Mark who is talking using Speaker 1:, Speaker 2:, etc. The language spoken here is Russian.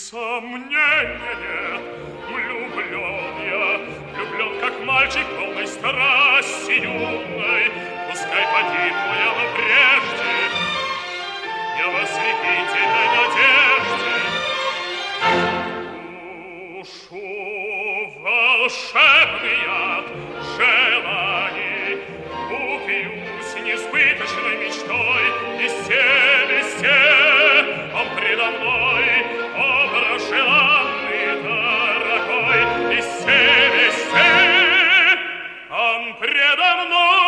Speaker 1: Сомнения нет, влюблен, как мальчик, полной страсти юной. Пускай погибну я, но прежде я в ослепительной надежде душу волшебный яд желаний, упьюсь несбыточной мечтой, везде он предо мной, образ желанный, дорогой, везде он предо мной.